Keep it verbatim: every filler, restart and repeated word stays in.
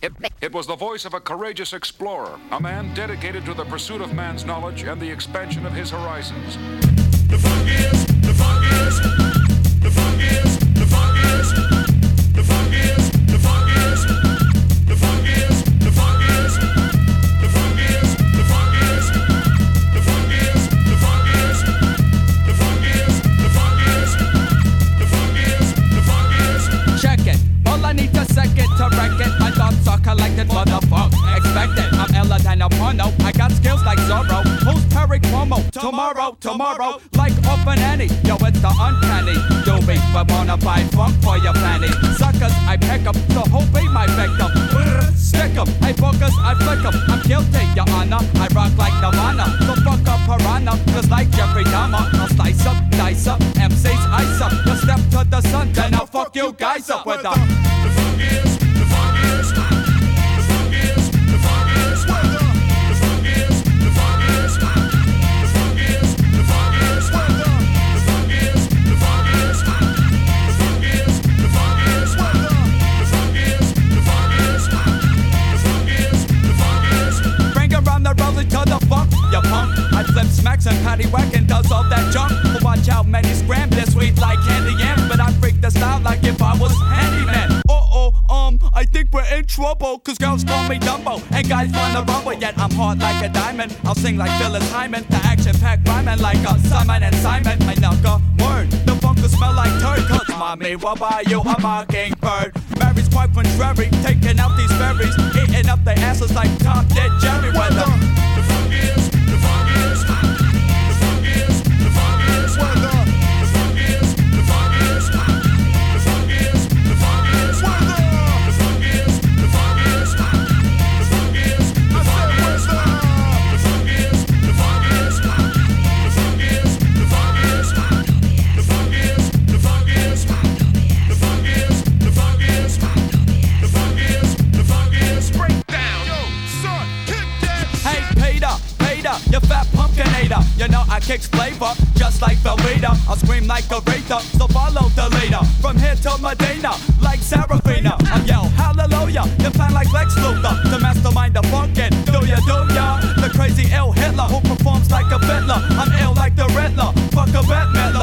It, it was the voice of a courageous explorer, a man dedicated to the pursuit of man's knowledge and the expansion of his horizons. The funk is, the funk is, the funk is, the funk is, the funk is, the funk is, the funk is, the funk is, the funk is, the funk is, the funk is, the funk is, the funk is, the funk is, the funk is, the funk is. Check it. All I need a second to wreck it. My thoughts are collected for the funk. Expect it. I'm Ella than a porno. I got skills like Zorro. Who's Perry Cuomo? Tomorrow, tomorrow. Like off an Annie. Yo, it's the uncanny. Doobie, but wanna buy funk for your panty. Suckers, I pick up. So who be my victim? Stick 'em. Hey, bookers, I flick 'em. I'm guilty, your honor. I rock like Nirvana. So fuck up piranha. Just like Jeffrey Dahmer. I'll slice up, dice up. M C's ice up. You step to the sun, then I'll fuck you guys up with a. The funk is, the funk is, the funk is, the funk is, the funk is, the funk is, the funk is, the funk is, the funk is, the funk is, the funk is, the funk is, the funk is, the funk is, the funk is, the funk is. Bring around the rolling to the funk, you punk. I flip smacks and patty whack and does all that junk. But watch out, many scram this sweet like candy yams. But I freak the style like if I was handyman. Um, I think we're in trouble, cause girls call me Dumbo, and guys wanna rumble, yet I'm hard like a diamond. I'll sing like Phyllis Hyman, the action-packed rhyming like a Simon and Simon. My knuckle, word, the funk will smell like turd, cause mommy will buy you a mockingbird. Mary's quite contrary, taking out these berries, eating up their asses like Tom did Jerry Weather. The funk is, the funk is, the funk is, the funk is, the funk is, the funk is, the funk is, the funk is, you fat pumpkinator. You know I kicks flavor, just like Velveeta. I'll scream like a Raider, so follow the leader. From here to Medina, like Serafina. I yell hallelujah, you plan like Lex Luthor. To mastermind the funkin', do ya, do ya? The crazy ill Hitler, who performs like a fiddler. I'm ill like the Riddler, fuck a Bette Midler.